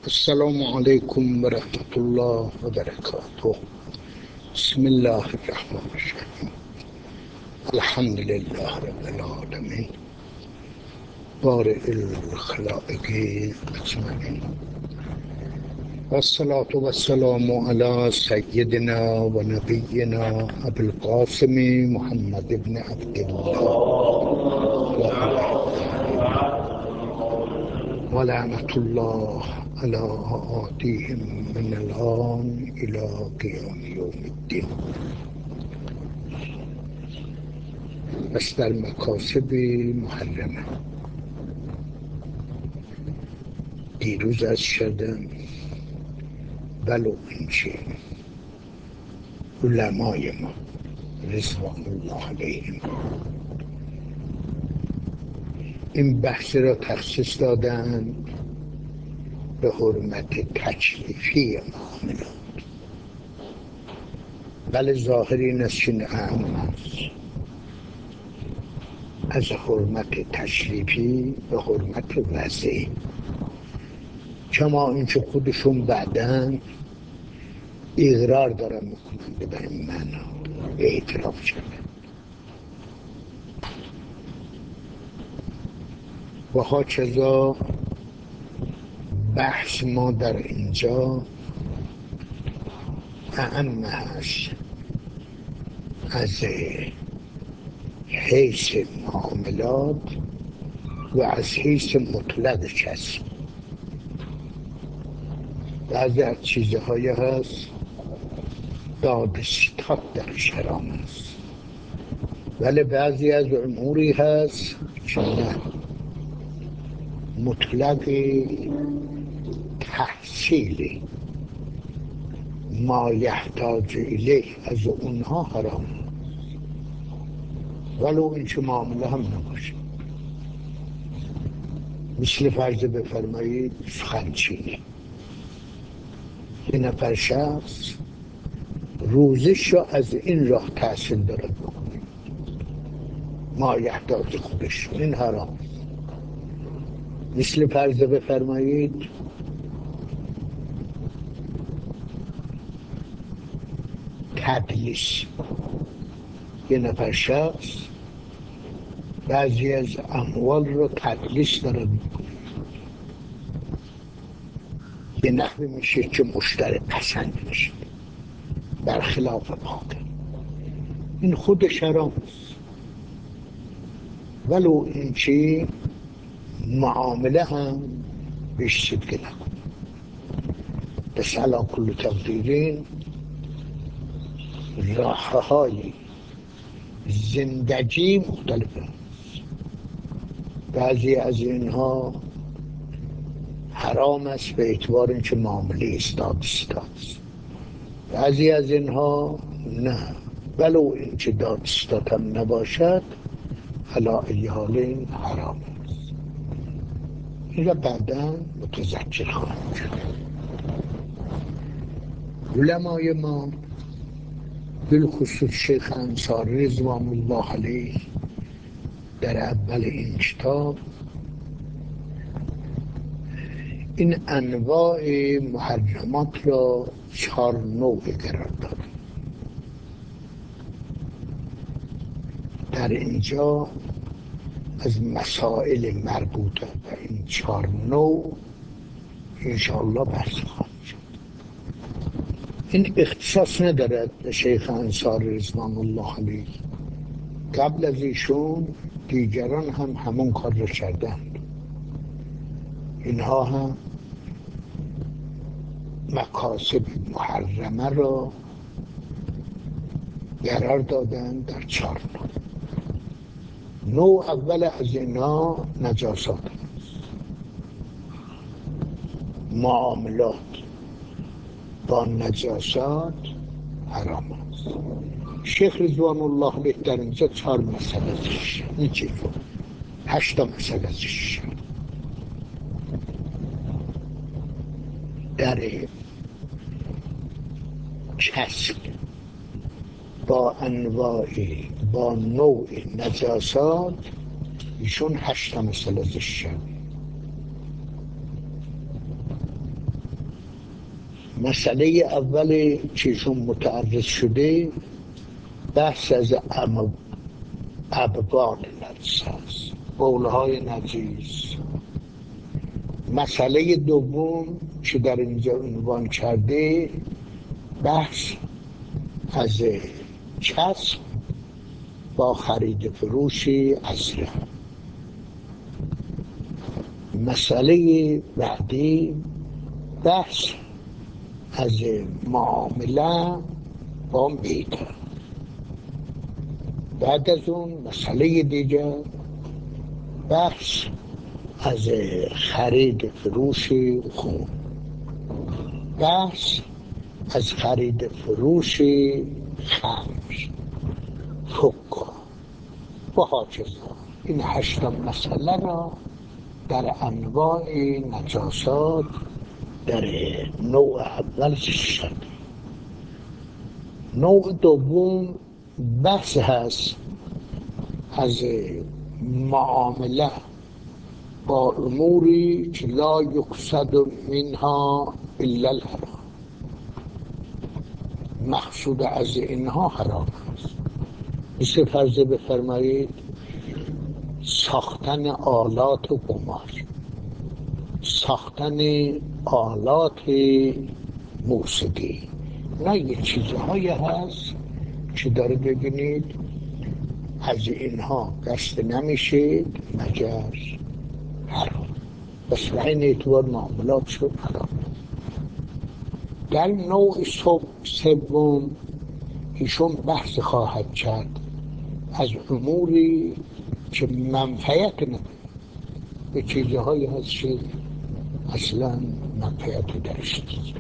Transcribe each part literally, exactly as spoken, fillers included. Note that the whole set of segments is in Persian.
السلام عليكم ورحمة الله وبركاته. بسم الله الرحمن الرحيم. الحمد لله رب العالمين بارئ الخلائق أجمعين، والصلاة والسلام على سيدنا ونبينا أبي القاسم محمد بن عبد الله ولعنة الله على أعدائهم من الآن إلى قيام يوم الدين. بس در مکاسب محرمه دیروز از شدم ولو اینچه علمای ما رضوان الله علیهم این بحث را تخصیص دادن به حرمت تکلیفی معاملات، ولی ظاهر این است که اهم است از حرمت تشریفی به حرمت وضعی، کما اینکه خودشون بعداً اقرار دارن میکنن به این معنا اعتراف شده. و هاکذا بحث ما در اینجا اهم هست از حیث معاملات و از حیث مطلق کسب. بعضی از چیزهایی هست دادستان درش حرام است، ولی بعضی از اموری هست که نه، مطلق تحصیل ما یحتاج الیه از اونها حرام، ولو این چه معامله هم نباشه. مثل فرض بفرمایید سخنچینی، یه نفر شخص روزش را از این راه تحصیل دارد بکنه، ما یحتاج خودش، این حرام. مثل فرض بفرمایید تدلیس، یه نفر شخص بعضی از اموال رو تدلیس دارد میکنه، یه نحوی میشه که مشتری پسند میشه برخلاف باقی، این خودش حرام است، ولو این که معامله هم بهش صدقه نکن. بس علا کل تقدیرین راه های زندگی مختلف است. بعضی از اینها حرام است به اعتبار اینکه معامله استاد است، بعضی از اینها نه، ولو اینکه دادستان هم نباشد علا ای حال این حرام است. این را بعدا متذکر خواهیم شد. علمای ما بالخصوص شیخ انصاری رضوان الله علیه در اول این کتاب این انواع محرمات را چهار نوع قرار داد. در اینجا از مسائل مربوطه به این چهار نوع انشاءالله بحث خواهد شد. این اختصاص ندارد به شیخ انصاری رضوان الله علیه، قبل از ایشون دیگران هم همون کار را کردند. اینها هم مکاسب محرمه را قرار دادن در چهار نوع. نوع اول از اینا نجاسات است. معاملات با نجاسات حرام است. شیخ رضوان الله علیه در اینجا چهار مسئله ازش، این چیز رو هشتا مسئله ازش در کسب با انواعی با نوع نجاسات ایشون هشتا مسئله ازش شد. مسئله اول چیشون متعرض شده بحث از ابوال نجس هست، بولهای نجیس. مسئله دوم که در اینجا عنوان کرده بحث از کسب با خرید فروشی اصلا. مسئله بعدی بحث از معامله با میته. بعد از اون مسئله دیگر بحث از خرید فروش خون، بحث از خرید فروش خمر، فکا و هاکذا. این هشت مسئله را در انواع نجاسات در نوع اول شد. نوع دوم بحث هست از معامله با اموری که لا یقصد منها الا الحرام. مقصود از اینها حرام است. مثل فرض بفرمایید ساختن آلات و قمار، ساختن آلات موسیقی. نه یه چیزهایی هست که داره ببینید از اینها قصد نمیشه مگر حرام، بس به این اعتبار معاملات شد حرام. در نوع سوم ایشون بحث خواهد کرد از اموری که منفعت نداره. به چیزهایی هست که اصلا منفعت درش نیست.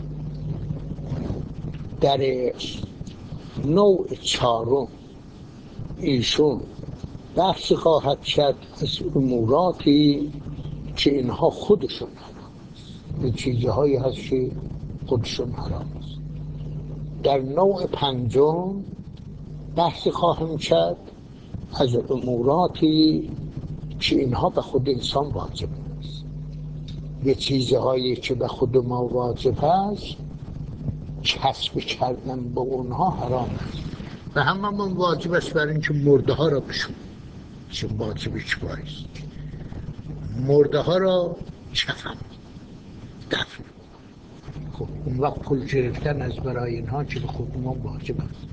در نوع چهارم ایشون بحث خواهد کرد از اموراتی که اینها خودشون حرام است. به چیزهایی هست که خودشون حرام است. در نوع پنجم بحث خواهم کرد از اموراتی که اینها به خود انسان واجب است. یه چیزهایی که به خود ما واجب است کسب کردن با اونها حرام است. و هممون واجب است برای اینکه مرده ها را بشون چون واجبی چه باید مرده ها را کفن دفن. خب اون وقت پول گرفتن از برای اینها که به خود ما واجب است،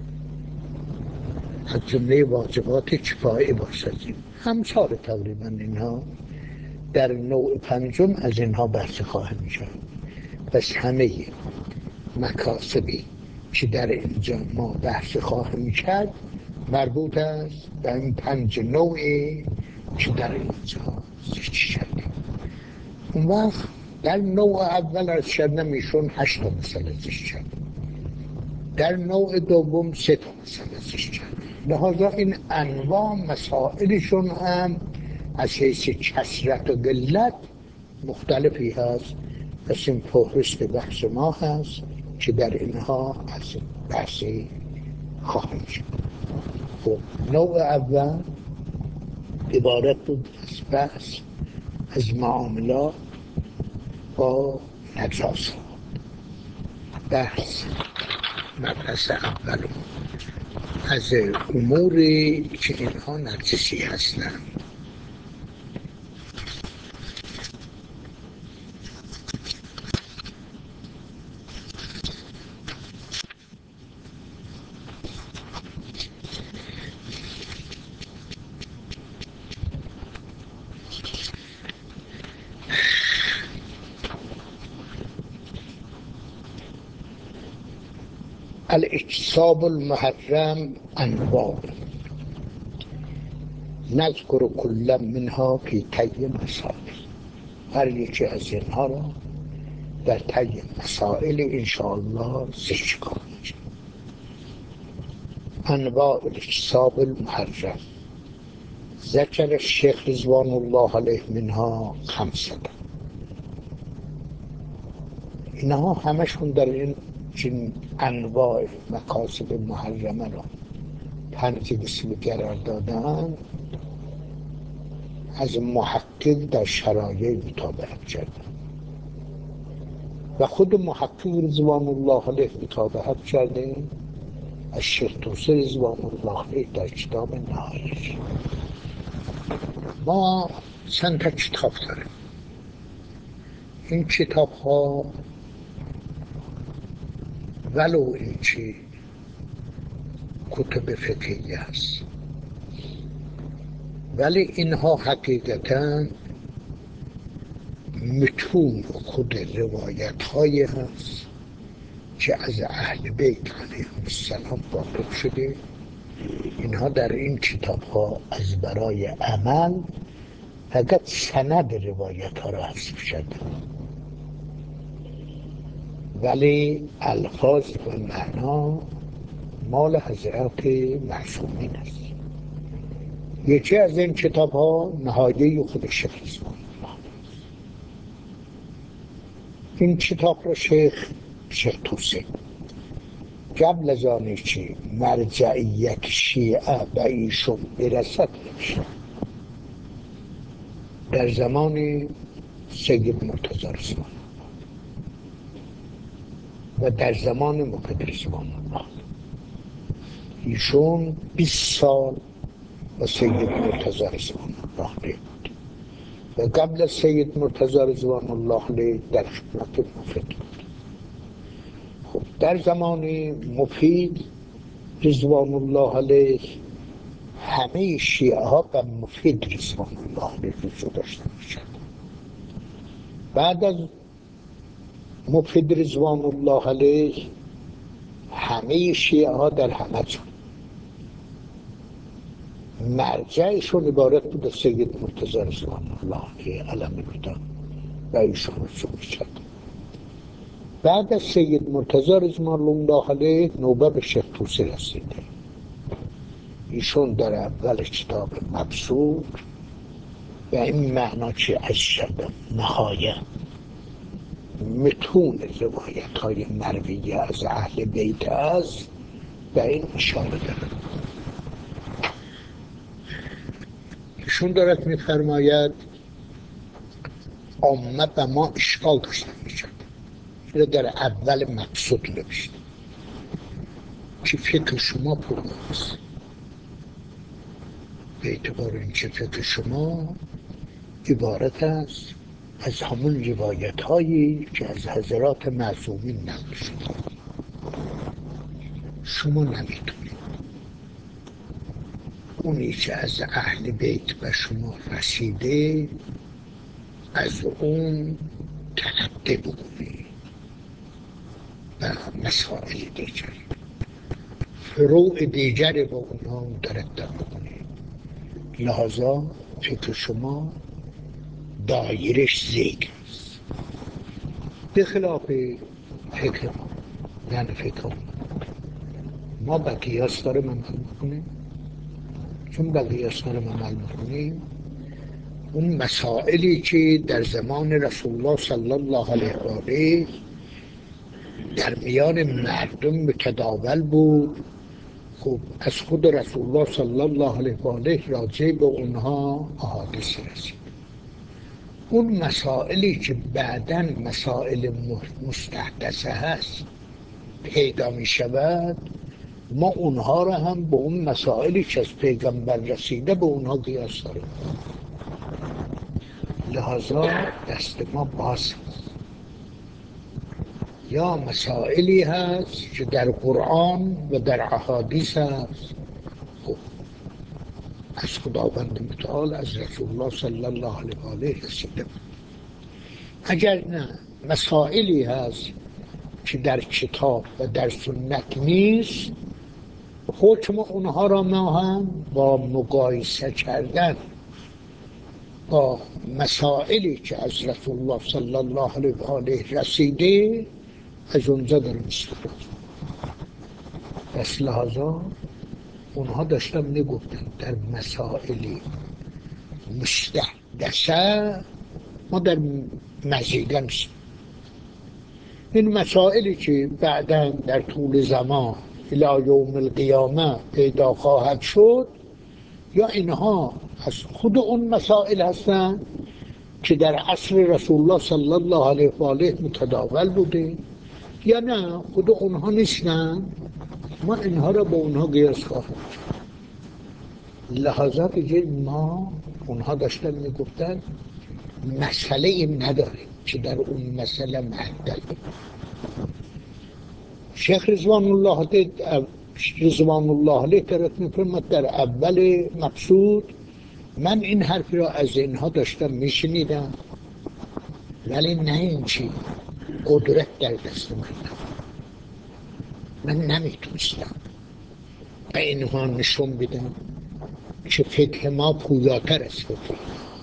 از جمله واجبات کفایه باشد. همسال تقریبا اینها در نوع پنجم از اینها بحث خواهم کرد. پس همه مکاسبی که در اینجا ما بحث خواهم کرد مربوط است به این پنج نوعی که در اینجا ذکر کردیم. اون وقت در نوع اول از کردم ایشون هشت تا مسئله ذکر کرد، در نوع دوم سه تا مسئله ذکر کرد. لحاظا این انواع مسائلشون هم از حیث کثرت و قلت مختلفی هست. پس این فهرست بحث ما هست که در اینها از بحثی خواهم شد. خب نوع اول عبارت بود از بحث از معاملات با نجاسات. بحث مبحث اول از اموری که اینها نجسی هستند. الاکتساب المحرم انواع نذکر کل منها فی طی مسائل. هر یکی از اینها را در طی مسائل انشاءالله ذکر کنیم. انواع الاکتساب المحرم ذکر الشیخ رضوان الله علیه منها خمسه. اینها همشون در این چین انواع مکاسب محرمه را پنج قسم قرار دادن، از محقق در شرایع مطابقت کردن. و خود محقق رضوان الله علیه مطابقت کرده از شیخ توسی رضوان الله علیه در کتاب نهایش. ما چند تا کتاب داریم. این کتاب ها ولو این چی کتب فقهی است، ولی اینها حقیقتا متون خود روایت های هست که از اهل بیت علیهم السلام واقع شده. اینها در این کتاب ها از برای عمل فقط سند روایت ها را حذف شده، ولی الفاظ و معنا مال حضرت معصومین است. یکی از این کتاب ها نهایه خود شیخ رضوان الله است. این کتاب را شیخ شیخ توسی قبل از آنی که مرجعیت شیعه به ایشون برسد در زمان سید مرتضی رضوان و در زمان مفید رضوان الله ایشون بیست سال و سید مرتضی رضوان الله علیه بود و قبل از سید مرتضی رضوان الله علیه در خدمت مفید بود. خب در زمان مفید رضوان الله علیه همه شیعه ها به مفید رضوان الله علیه رجوع داشته میشد. بعد از مفید رضوان الله علیه همه شیعه ها در همه جا مرجعشون عبارت بود از سید مرتضی رضوان الله علیه علم بودن و ایشون رجوع میشد. بعد از سید مرتضی رضوان الله علیه نوبه به شیخ توسی رسیده. ایشون در اول کتاب مبسوط و این معنا که از شد نهایه متون روایت های مرویه از اهل بیت است به این اشاره دارد. ایشون دارد میفرماید عامه به ما اشکال داشته میشد. این در اول مبسوط نوشت که فکر شما پرماست، به اعتبار این که فکر شما عبارت است از همون روایت هایی که از حضرات معصومین نقل شده. شما نمیتونید اونی که از اهل بیت به شما رسیده از اون تعدی بکنید و مسائل دیگر فروع دیگر با اونها مترتب بکنید. لحاظا فکر شما دایرش زیگ است به خلاف فکر ما. یعنی فکر ما به قیاس داریم عمل بکنیم. چون به قیاس داریم عمل بکنیم اون مسائلی که در زمان رسول الله صلی الله علیه و آله در میان مردم متداول بود، خب از خود رسول الله صلی الله علیه و آله راجع به اونها احادیث رسید. اون مسائلی که بعداً مسائل مستحدثه هست پیدا می شود، ما اونها را هم به اون مسائلی که از پیغمبر رسیده به اونها قیاس داریم. لحاظا دست ما باز یا مسائلی هست که در قرآن و در احادیث هست، خب از خداوند متعال از رسول الله صلی الله علیه و آله رسیده بود. اگر نه مسائلی هست که در کتاب و در سنت نیست، حکم اونها را ما هم با مقایسه کردن با مسائلی که از رسول الله صلی الله علیه و آله رسیده از اونجا داریم استفاده. پس لحاظا اونها داشتن میگفتن در مسائلی مستحدثه ما در مزیده نیستیم. این مسائلی که بعداً در طول زمان الی یوم القیامه پیدا خواهد شد یا اینها از خود اون مسائل هستن که در عصر رسول الله صلی الله علیه و آله متداول بوده یا نه خود اونها نیستن، ما اینها را با اونها قیاس خواهیم. لحاظا بگیر ما اونها داشتن میگفتن مسئله ایم نداریم که در اون مسئله معدل. شیخ رضوان الله علیه رضوان الله علیه ترک میفرماد در اول مقصود من این حرف را از اینها داشتم میشنیدم، ولی نه این چی قدرت در دست من من نمیتونستم به اینها نشون بدم که فقه ما پویاتر از فقه،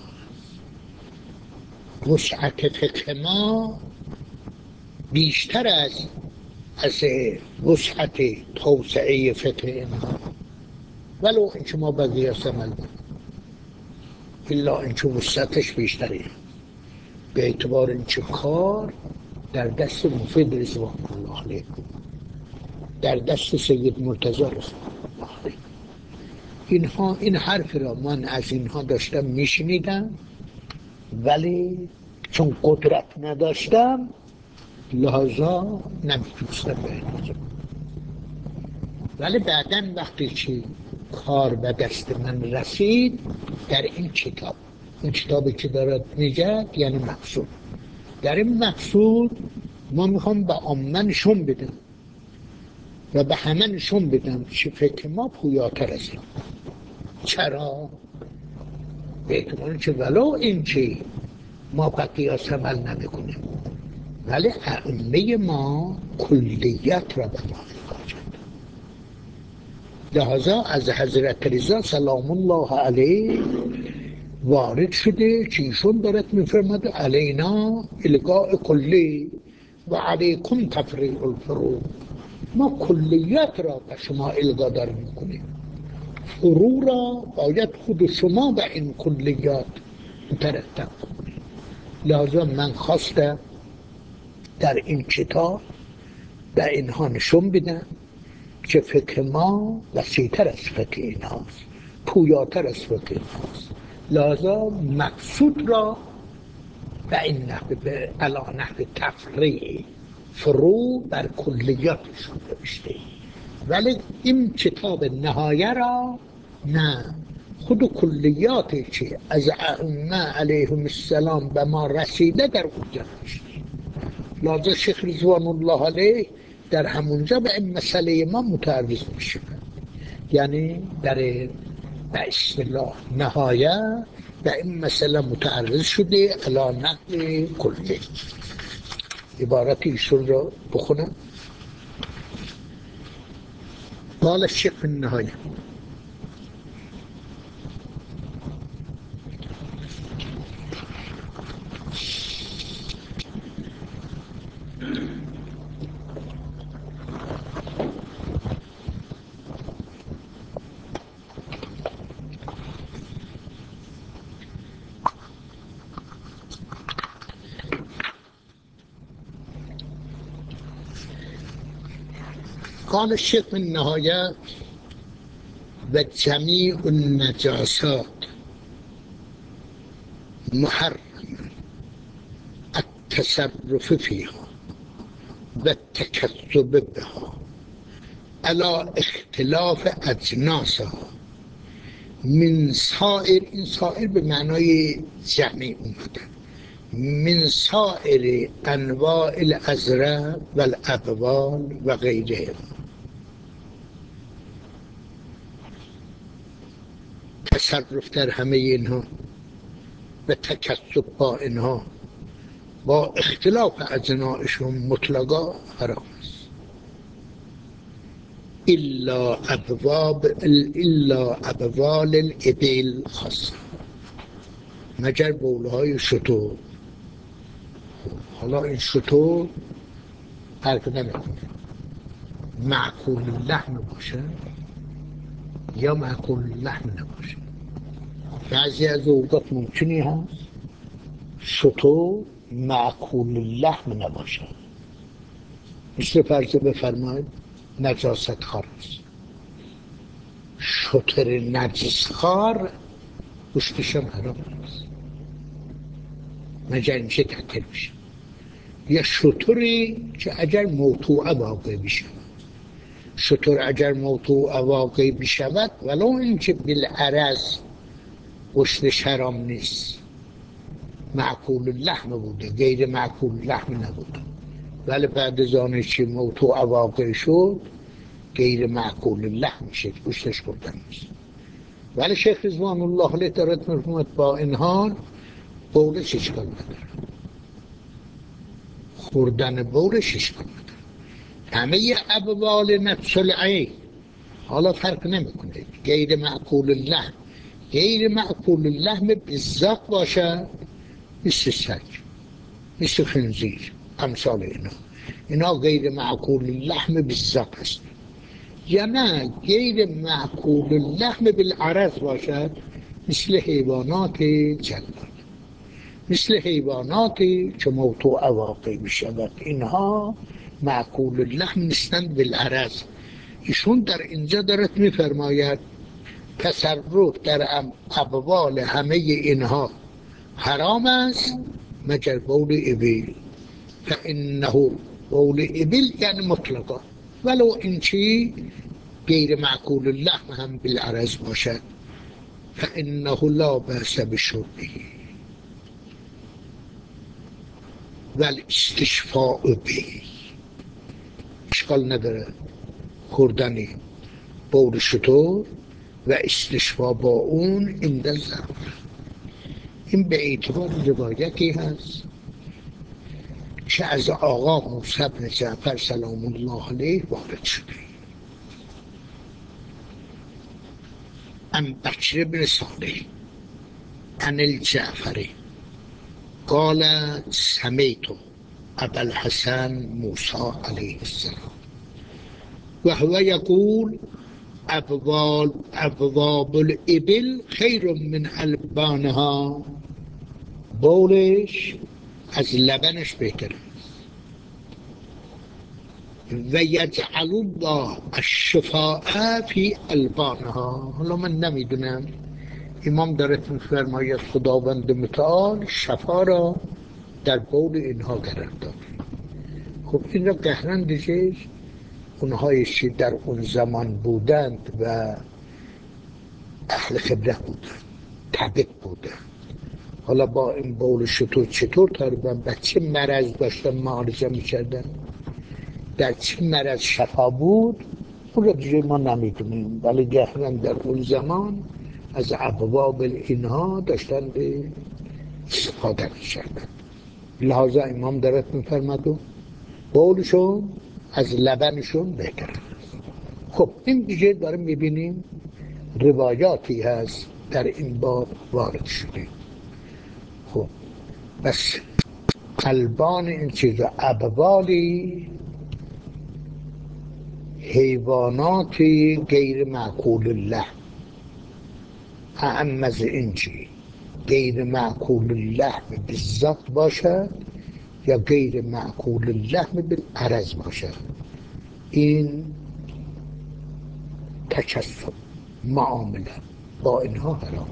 وسعت فقه ما بیشتر از از وسعت توسعه فقه اینها، ولو اینکه ما به قیاس عمل کنیم الا اینکه وسعتش بیشتره، به اعتبار اینکه کار در دست مفید رضوان الله علیه، در دست سید مرتضی رضوان الله علیه. اینها این حرف را من از اینها داشتم میشنیدم، ولی چون قدرت نداشتم لحاظا نمیتونستم به این، ولی بعداً وقتی که کار به دست من رسید در این کتاب، این کتابی که دارد میگه یعنی مقصود، در این مقصود ما میخوام به عامه نشون بدم و به همه نشون بدم که فکر ما پویاتر از این. چرا؟ به اعتبار که ولو این که ما به قیاس عمل نمیکنیم، ولی ائمه ما کلیت را به ما میخواهد. لحاظا از حضرت رضا سلام الله علیه وارد شده که ایشون دارد میفرماد علینا القاء کلی و علیکم تفریع الفروع، ما کلیت را به شما القا دار میکنیم، فروع را باید خود شما به این کلیات مترتب کنید. لحاظا من خواستم در این کتاب به اینها نشون بدم که فقه ما وسیع‌تر از فقه اینهاست، پویاتر از فقه اینهاست. لحاظا مقصود را به این نحو به علا نحو تفریع فروع بر کلیاتشون نوشته، ولی این کتاب نهایه را نه، خود کلیاتی که از ائمه علیهم السلام به ما رسیده در اونجا نوشته. لحاظا شیخ رضوان الله علیه در همونجا به این مسئله ما متعرض میشه، یعنی در به اصطلاح نهایه به این مسئله متعرض شده علا نحو کلی. عبارت ایشون را بخونم. قال الشیخ فی النهایه قال الشيخ في النهاية وجميع النجاسات محرم التصرف فيها والتكذب بها على اختلاف اجناسها من سائر، این سائر به معنای جمعی اومده، من سائر انواع الازرع والابوال و غیره. تصرف در همه اینها و تکذب با اینها با اختلاف اجناسشون مطلقا حرام است. الا ابواب الا ابوال الابل خاصه، مگر بولهای شتر. حالا این شتر فرق نمیکنه معقول لحم باشه یا معقول لحم نباشه. بعضی از اوقات ممکنی هست شتر معقول لحم نباشه، مثل فرض بفرمایید نجاست خار است، شتر نجس خار گوشتش هم حرام است. مگر اینکه تعطیل بشه. یا شتری که اگر موضوع واقع بشه، شتر اگر موضوع واقع بشود ولو اینکه بالعرض گوشتش حرام نیست، معقول اللحم بوده، غیر معقول اللحم نبوده، ولی بعد از آن که موضوع واقع شد غیر معقول اللحم میشه، گوشتش خوردن نیست. ولی شیخ رضوان الله علیه دارد مرحومت با این حال بولش اشکال نداره، خوردن بولش اشکال نداره. همه ابوال نفس العین حالا فرق نمیکنه، غیر معقول اللحم غیر معقول اللحم بالذات باشه، مثل سگ، مثل خنزیر، امثال اینا، اینا غیر معقول اللحم بالذات هست. یا نه غیر معقول اللحم بالعرض باشد، مثل حیوانات جلال، مثل حیواناتی که موضوع واقع میشود، اینها معقول اللحم نیستند بالعرض. ایشون در اینجا دارد میفرماید تصرف در ابوال همه اینها حرام است مگر بول ابل، فانه بول ابل یعنی مطلقا، ولو این چی غیر معقول اللحم هم بالعرض باشد، فانه لا باس بشربه ولی استشفاء به، اشکال نداره خوردنی بول شتر و استشفا با اون عند الضرورة. این به اعتبار روایتی هست که از آقا موسی بن جعفر سلام الله علیه وارد شده، عن بکر بن صالح عن الجعفری قال سمعت ابا الحسن موسی علیه السلام وهو يقول ابوال ابواب الابل خیر من البانها، بولش از لبنش بهتره. و یجعل الله الشفاء فی البانها، حالا من نمیدونم امام داره میفرماید خداوند متعال شفا را در بول اینها قرار داد. خب این را قهرن دیگه اونهایی که در اون زمان بودند و اهل خبره بودند، طبیب بودند، حالا با این بول شتر چطور تقریبا به چه مرض داشتن معالجه میکردن، در چه مرض شفا بود، اون را دیگه ما نمیدونیم، ولی گهرن در اون زمان از ابواب اینها داشتن به استفاده میکردن. لحاظا امام دارد میفرماد بولشون از لبنشون بهتره. خب این دیگه داریم میبینیم روایاتی هست در این باب وارد شده. خب بس البان این چیزا ابوالی حیواناتی غیر معقول اللحم، اعم از این چی غیر معقول اللحم بالذات باشد یا غیر معقول اللحم بالعرض باشد، این تکسب معامله با اینها حرام.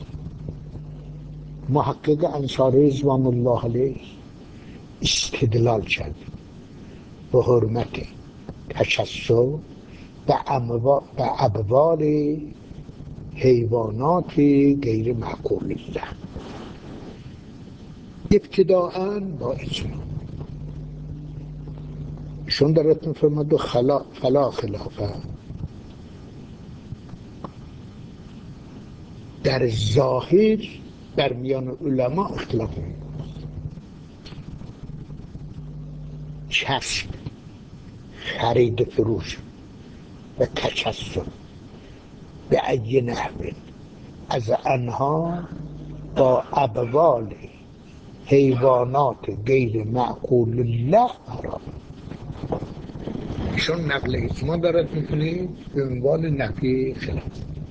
محقق انصاری رضوان الله علیه استدلال کرد به حرمت تکسب به ابوال حیوانات غیر معقول اللحم، ابتداءً با اجماع. ایشون دارد میفرماد خلا فلا خلافه، در ظاهر در میان علما اختلاف نیست. کسب، خرید فروش و تکسب به ای نحو از آنها با ابوال حیوانات غیر معقول الله حرام. چون نقل اجماع دارد میکنه به عنوان نفی خلاف،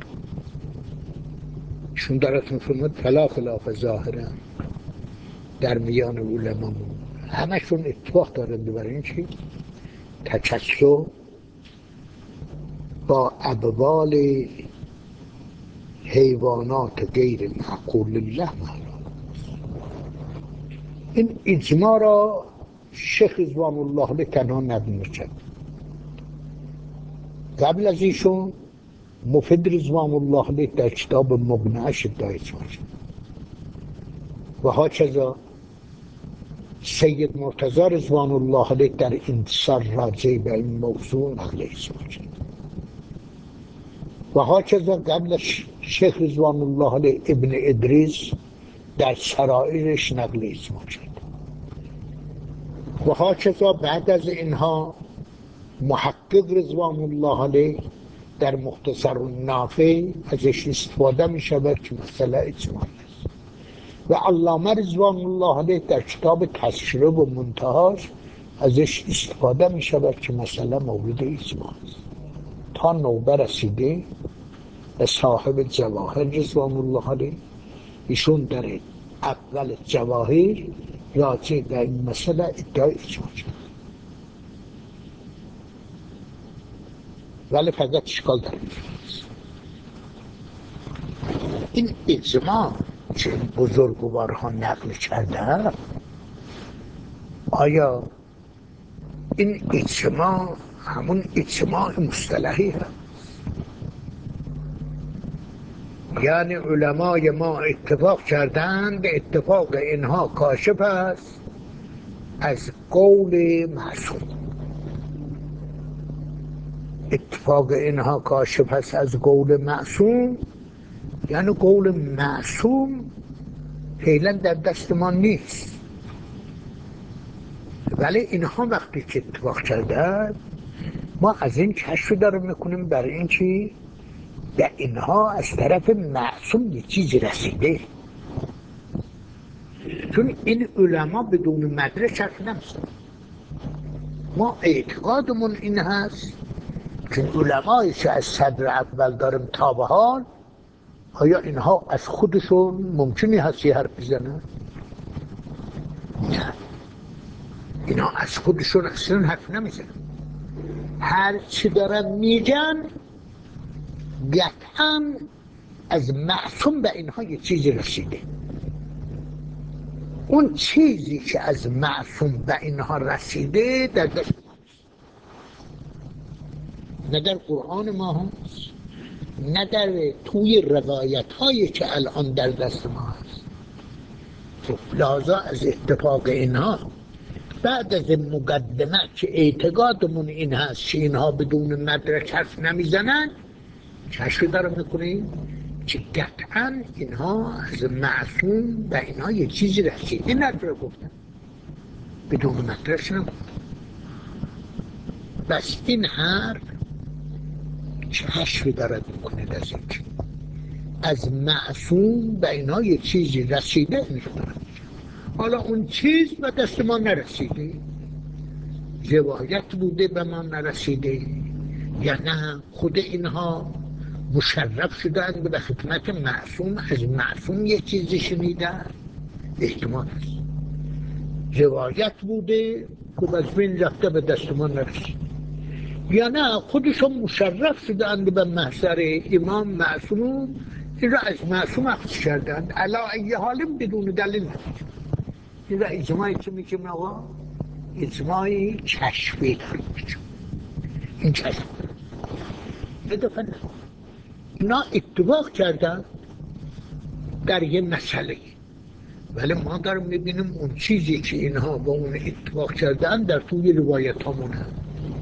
چون دارد میفرماید فلا خلاف ظاهره در میان علما، همشون اتفاق دارند برای این چی تکسب با ابوال حیوانات غیر معقول الله حرام. این اجماع را شیخ رضوان الله علیه تنها ندونستند. قبل از ایشون مفید رضوان الله علیه در کتاب مقنعه‌اش ادعای اجماع کرد و هاکذا سید مرتضی رضوان الله علیه در انتصار راجع به این موضوع نقل اجماع کرد و هاکذا قبلش شیخ رضوان الله علیه ابن ادریس در شرائعش نقل اجماع کرد و هاکذا بعد از اینها محقق رضوان الله علیه در مختصر النافع ازش استفاده می شود که مسئله اجماع است و علامه رضوان الله علیه در کتاب تشریح و منتهاش ازش استفاده می شود که مسئله مورد اجماع است تا نوبه رسیده به صاحب جواهر رضوان الله علیه. ایشون در اول جواهر راجع به این مسئله ادعای اجماع کرد ولی فقط اشکال داره. این اجماع که این بزرگوارها نقل کرده، آیا این اجماع همون اجماع مصطلحی هست؟ یعنی علمای ما اتفاق کردند، اتفاق اینها کاشف است از قول معصوم. اتفاق اینها کاشف است از قول معصوم، یعنی قول معصوم فعلا در دست ما نیست، ولی اینها وقتی که اتفاق کرده ما از این کشف داره میکنیم بر این که به اینها از طرف معصوم یه چیزی رسیده، چون این علما بدون مدرک حرف نمیزنن. ما اعتقادمون این هست که علمایی که از صدر اول داریم تا به حال، آیا اینها از خودشون ممکنی هست یه حرف بزنن؟ نه، اینا از خودشون اصلا حرف نمیزنن. هر چی دارن میگن قطعا از معصوم به اینها یه چیزی رسیده. اون چیزی که از معصوم به اینها رسیده در دست نه در قرآن ما هست، نه در توی روایت هایی که الان در دست ما هست. لذا از اتفاق اینها بعد از مقدمه که اعتقادمون این هست که اینها بدون مدرک حرف نمیزنن، کشف داره میکنیم که قطعا اینها از معصوم به اینها یه چیزی رسیده نداره گفتن، بدون مدرک نگفتن. بس این حرف کشف داره میکنه از این که از معصوم به اینها یه چیزی رسیده میکنه. حالا اون چیز به دست ما نرسیده، روایت بوده به ما نرسیده، یا نه خود اینها مشرف شدند به خدمت معصوم، از معصوم یه چیزی شنیدن، احتمال است. روایت بوده که از بین رفته به دست ما نرسید، یا نه خودشون مشرف شدند به محضر امام معصوم، این را از معصوم اخذ کردند. علا ای حالم بدون دلیل نتیجه. این را اجماعی که میگیم آقا اجماعی کشفی داریم، این کشف ندفن. اینا اتفاق کردن در یه مسئله، ولی ما داریم میبینیم اون چیزی که اینها با اون اتفاق کردن در توی روایت همون هم.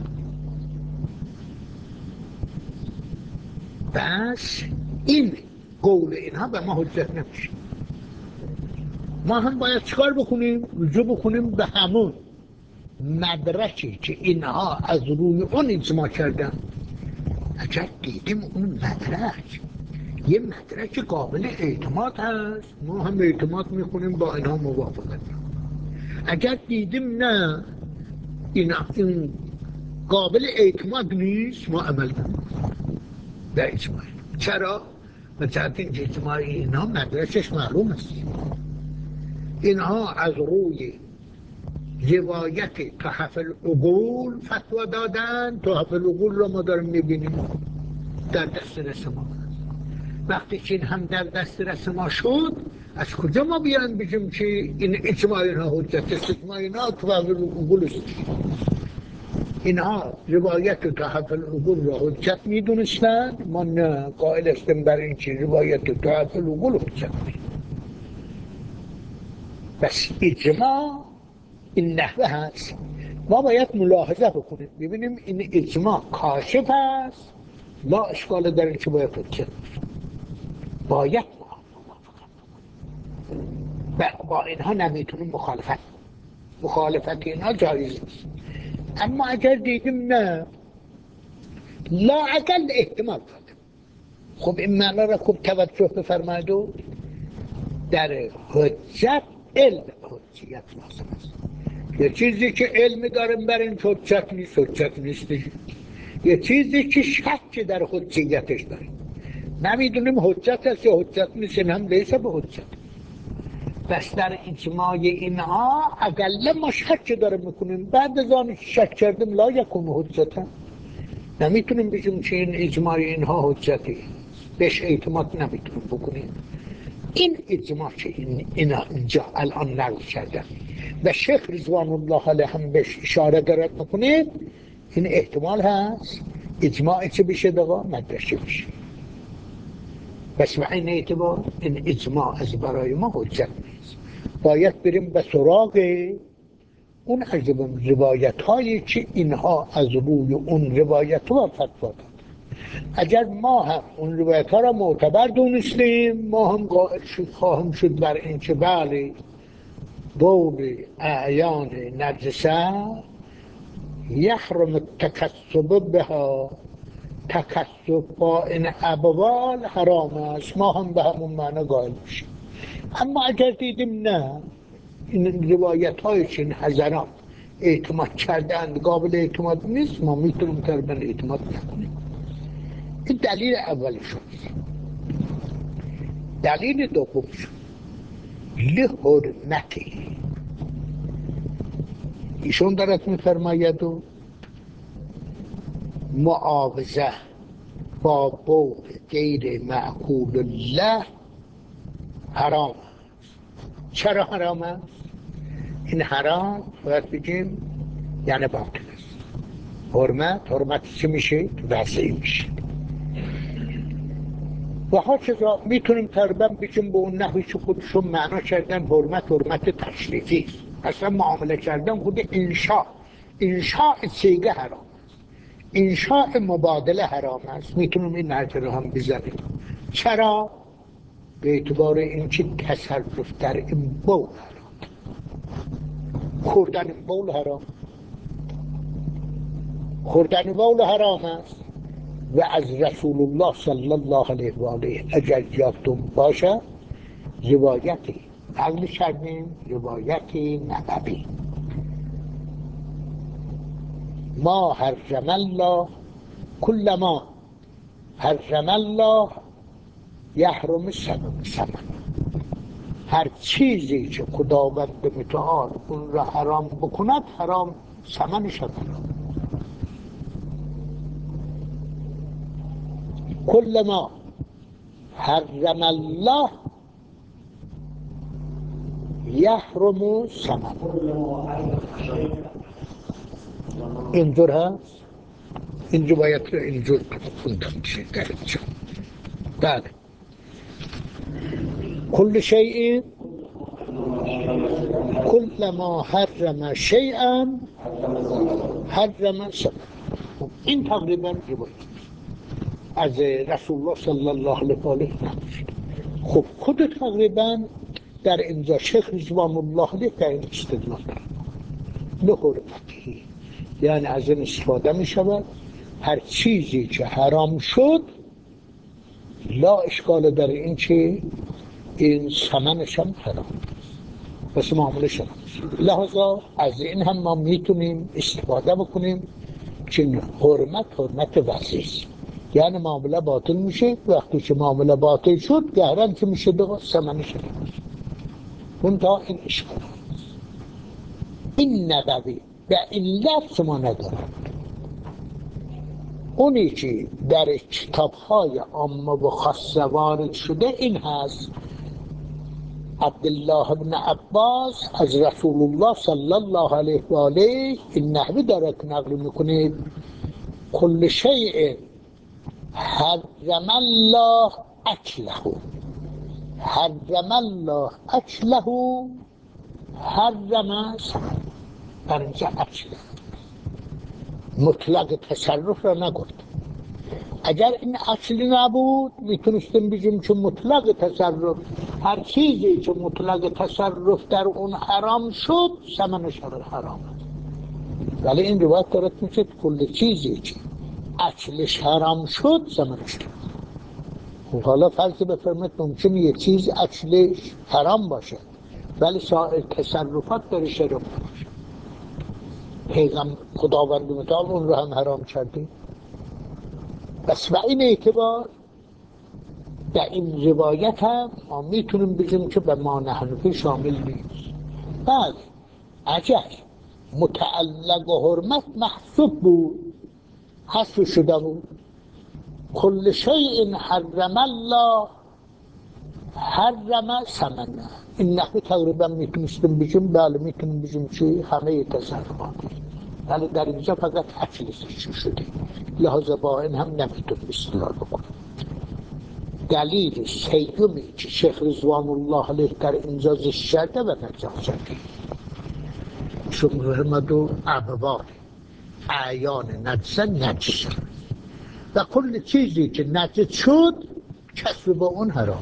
بس این قول اینها به ما حجت نمیشه. ما هم باید چکار بکنیم؟ رجوع بکنیم به همون مدرکی که اینها از روی اون اجماع کردن. اگر دیدیم اون مدرک یه مدرک قابل اعتماد هست، ما هم اعتماد میکنیم با اینها موافقت. اگر دیدیم نه اینا این قابل اعتماد نیست، ما عمل کنیم به اجماع. چرا؟ بچه‌ت این اجماع اینها مدرکش معلوم است. اینها از روی روایت تحف العقول فتوا دادن. تحف العقول رو ما داریم میبینیم در دست رس ما. وقتی که این هم در دست رس ما شد، از کجا ما بیان بگیم که این اجماع اینها حجت است؟ اجماع اینها تحفل العقول است. اینها روایت تحفل العقول را حجت میدونستن، ما نه، قائل هستیم بر این که روایت تحفل العقول حجت نیست. بس اجماع این نحوه هست. ما باید ملاحظه بکنیم ببینیم این اجماع کاشف هست، لا اشکال در این که باید حجت باید با, با اینها نمیتونیم مخالفت مخالفت اینها جایز نیست. اما اگر دیدیم نه لا اقل احتمال داده، خب این معنا را خوب توجه بفرمایید. در حجت علم حجیت لازم است. یه چیزی که علم داریم بر این حجت نیست، حجت نیست. یه چیزی که شک در حجیتش داریم نمیدونیم حجت است یا حجت نیست، این هم لیسه به حجت. بس در اجماع اینها اقل ما شک داریم میکنیم، بعد از آن شک کردیم لا یکون حجت، نمیتونیم بگیم که این اجماع اینها حجتی، بهش اعتماد نمیتونیم بکنیم. این اجماع که این اینا اینجا الان نقل کردن و شیخ رضوان الله علیه هم بهش اشاره دارد میکنه، این احتمال هست اجماع چه بشه دقا مدرسه بشه. بس به این اعتبار این اجماع از برای ما حجت نیست، باید بریم به سراغ اون عجب روایت هایی که اینها از روی اون روایت ها فتوا داد. اگر ما هم اون روایت ها را معتبر دونستیم، ما هم قائل شد خواهم شد بر این که بله بول اعیان نجسه یحرم التکسب بها، تکسب با این ابوال حرام است، ما هم به همون معنی قائل میشیم. اما اگر دیدیم نه این روایت های چین حضرات اعتماد کردند قابل اعتماد نیست، ما میتونیم تقریبا اعتماد نکنیم. این دلیل اولی شد. دلیل دوم شد لحرمتی، ایشون دارد میفرماید و معاوضه با بول غیر معقول الله حرام. چرا حرام است؟ این حرام باید بگیم یعنی باطل است. حرمت حرمت چی میشه؟ وضعی میشه. و ها چرا میتونیم تقریبا بگیم به اون نحوی که خودشون معنا کردن حرمت حرمت تشریفی است. اصلا معامله کردن خود انشاء انشاء صیغه حرام است، انشاء مبادله حرام است. میتونیم این نظر رو هم بزنیم. چرا؟ به اعتبار اینکه تصرف در این بول حرام، خوردن این بول حرام، خوردن بول حرام است. و از رسول الله صلی الله علیه و آله اگر یادتون باشه روایتی نقل کردیم، روایتی نبوی، ما حرم الله کل ما حرم الله یحرم ثمن، هر چیزی که خداوند متعال اون را حرام بکند حرام ثمنش حرام. کل ما حرم الله یحرم ثمن. اینجور هست، این روایت رو اینجور خوندم چه در اینجا. بله کل شیء کل ما حرم شیئا حرم ثمن. این تقریبا روایت از رسول الله صلی الله علیه و آله نقل. خب خود تقریبا در اینجا شیخ رضوان الله علیه در این استدلال دارد لحرمتی، یعنی از این استفاده می شود هر چیزی که حرام شد لا اشکال در این که این ثمنش هم حرام بس معامله شد. لحظا از این هم ما میتونیم استفاده بکنیم که حرمت حرمت وضعی است، یعنی معامله باطل میشه. وقتی که معامله باطل شد گهرن که میشه دقیقا ثمنش حرام. اون تا این اشکال این نبوی به علت ما ندارد. اونی که در کتاب‌های عامه و خاصه وارد شده این هست عبدالله بن عباس از رسول الله صلی الله علیه و آله این نحوی داره که نقل میکنه کل شیء حرم الله اکله حرم الله اکله حرم ثمنه. در اینجا اکله مطلق تصرف را نگفت. اگر این اصلی نبود میتونستیم بگیم که مطلق تصرف هر چیزی که مطلق تصرف در اون حرام شد ثمنش حرام است. ولی این روایت دارد میشه کل چیزی که اصلش حرام شد ثمنش حرام. حالا فرض بفرمایید ممکنه یک چیز اصلش حرام باشه ولی سایر تصرفات در شرف باشه. پیغمبر خداوند متعال اون رو هم حرام کرده. بس و این اعتبار در این روایت هم ما میتونیم بگیم که به ما نحنفی شامل نیست. بله اگر متعلق و حرمت محسوب بود حذف شده بود. کل شیء حرم الله حرم ثمنه. این نحوی تقریبا میتونستیم بگیم بله میتونیم بگیم که همه تصرفات، ولی در اینجا فقط اصلش شده لحاظا با این هم نمیتونیم استدلال بکنیم. دلیل سیومی که شیخ رضوان الله علیه در اینجا ذکر کرده و نجات شده چون محمد و ابواب اعیان نجس نجس و کل چیزی که نجس شد کسب با اون حرامه.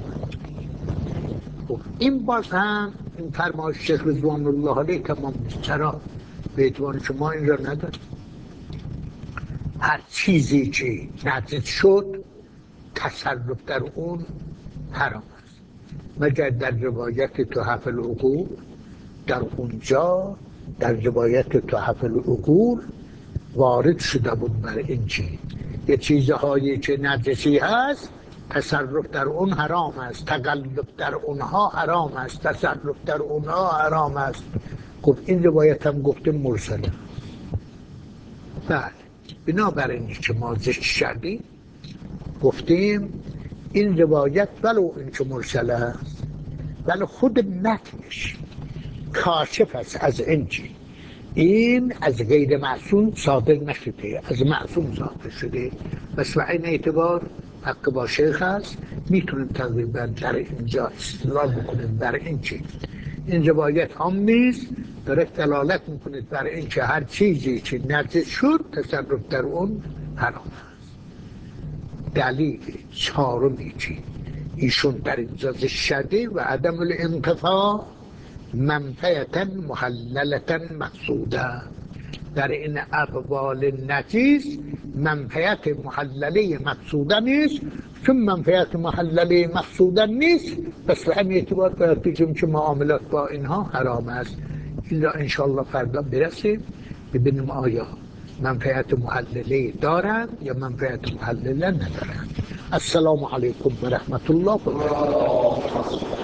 این باز هم این فرمایش شیخ رضوان الله علیه تمام نیست. چرا؟ به اعتبار شما این را ندارد. هر چیزی که نجس شد تصرف در اون حرام است مگر در روایت تحف العقول. در اونجا در روایت تحف العقول وارد شده بود بر این چی یه چیزهایی که نجسی هست تصرف در اون حرام است، تقلب در اونها حرام است، تصرف در اونها حرام است. خب این روایت هم گفتیم مرسله. بله بنابراین که ما ذکر کردیم گفتیم این روایت ولو این که مرسله است ولی خود متنش کاشف است از این چی این از غیر معصوم صادر نشده، از معصوم صادر شده. بس و این اعتبار حق با شیخ هست. میتونیم تقریبا در اینجا استدلال بکنیم بر این چی این روایت هم نیست داره دلالت میکنید بر این که هر چیزی که نجس شد تصرف در اون حرام است. دلیل چهارمی که ایشون در اینجا ذکر شده و عدم الانتفاع منفعتا محللتا مقصوده. در این اقوال نجس منفعت محلله مقصوده نیست. چون منفعت محلله مقصوده نیست پس به همین اعتبار باید بگیم که معاملات با اینها حرام است. این را انشاءالله فردا برسیم ببینیم آیا منفعت محلله دارند یا منفعت محلله ندارند. السلام علیکم و رحمت الله و برکاته.